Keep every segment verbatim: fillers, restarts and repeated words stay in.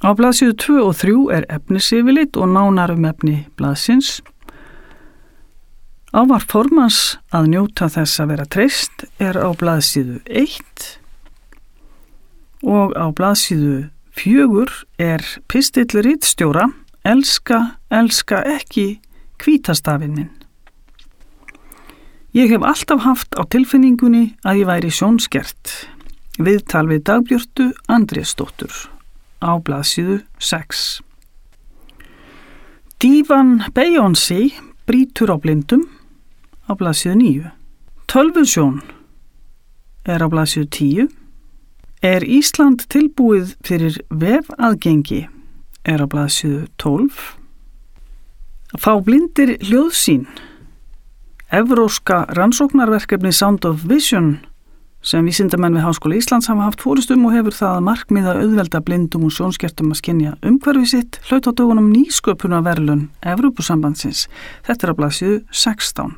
Á blaðsíðu tvö og þrjú er efnisyfirlit og nánar um efni blaðsins. Ávarp formans að njóta þess að vera treyst er á blaðsíðu eitt og á blaðsíðu fjögur er pistill ritstjóra elska, elska ekki hvítastafinn minn. Ég hef alltaf haft á tilfinningunni að ég væri sjónskert. Viðtal við Dagbjörtu Andrésdóttur á blaðsíðu sex. Dívan Beyoncé brýtur á blindum á blaðsíðu níu. Tölvusjón er á blaðsíðu tíu. Er Ísland tilbúið fyrir vefaðgengi er á blaðsíðu tólf. Fá blindir hljóðsýn. Evróska rannsóknarverkefni Sound of Vision sem vísindamenn við Háskóla Íslands hafa haft fórustum og hefur það að markmiða auðvelda blindum og sjónskertum að skynja umhverfi sitt hlaut á dögunum nýsköpunarverðlaun Evrópusambandsins. Þetta er á blaðsíðu sextán.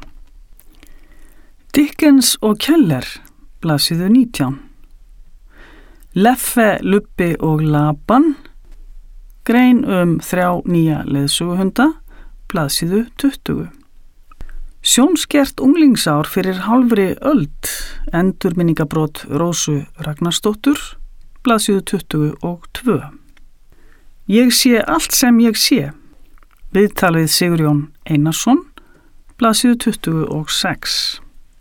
Dickens og Keller, blaðsíðu nítján. Leffe, Lubbi og Laban, grein um þrjá nýja leiðsöguhunda, blaðsíðu tuttugu. Sjónskert unglingsár fyrir hálfri öld, endurminningabrot Rósu Ragnarsdóttur, blaðsíðu tuttugu og tvö. Ég sé allt sem ég sé, viðtal við Sigurjón Einarsson, blaðsíðu tuttugu og sex.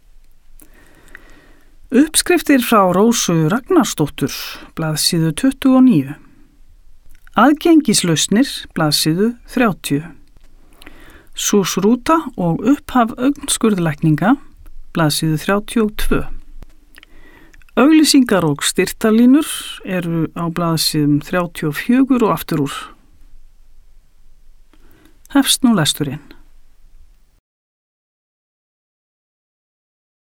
Uppskriftir frá Rósu Ragnarsdóttur, blaðsíðu tuttugu og níu. Aðgengislausnir, blaðsíðu þrjátíu. Súsrúta og upphaf augnskurðlækninga, blaðsíðu þrjátíu og tvö. Auglýsingar og styrtarlínur eru á blaðsíðum þrjátíu og fjögur og aftur úr. Hefst nú lesturinn.